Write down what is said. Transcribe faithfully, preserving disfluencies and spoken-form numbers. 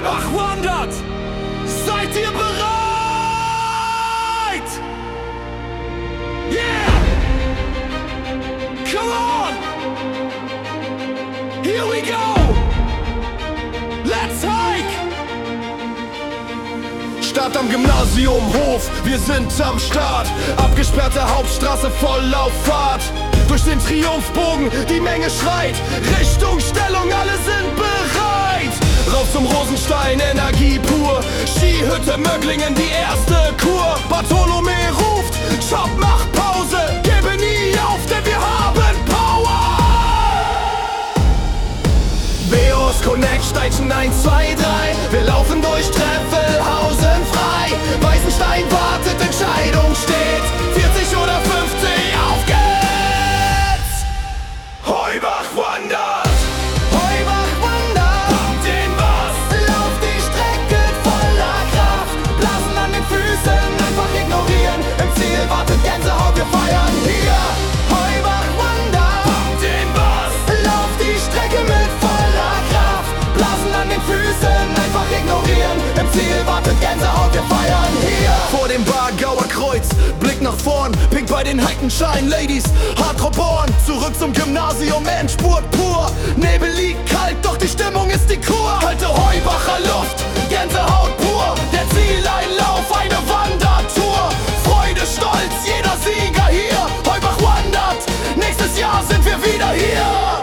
Heubach wandert! Seid ihr bereit? Yeah! Come on! Here we go! Let's hike! Start am Gymnasium, Hof, wir sind am Start. Abgesperrte Hauptstraße, Vollauffahrt. Durch den Triumphbogen, die Menge schreit. Richtung, Stellung, alle sind bereit. Rauf zum Rosenstein, Energie pur. Skihütte, Möglingen, die erste Kur. Bartholomä ruft, Stopp, mach Pause. Gebe nie auf, denn wir haben Power. Beos Connect, Steitchen eins, zwei, drei. Wir laufen durch Treffelhausen frei. Weißenstein wartet, Entscheidung steht. vierzig oder fünfzig, auf geht's! Heubach wandert! Heubach wandert! Pumpt den Bass! Lauf die Strecke voller Kraft! Blasen an den Füßen, einfach ignorieren. Im Ziel wartet Gänsehaut, wir feiern hier! Heubach wandert! Pumpt den Bass! Lauf die Strecke mit voller Kraft! Blasen an den Füßen, einfach ignorieren. Im Ziel wartet Gänsehaut, wir feiern hier! Vor dem Bargauer Kreuz, Blick nach vorn, pink bei den Heikenschein, Ladies, Hardcore-Born. Zurück zum Gymnasium, Endspurt pur. Nebel liegt kalt, doch die Stimmung ist die Kur. Kalte Heubacher Luft, Gänsehaut pur. Der Zieleinlauf, eine Wandertour. Freude, Stolz, jeder Sieger hier. Heubach wandert, nächstes Jahr sind wir wieder hier.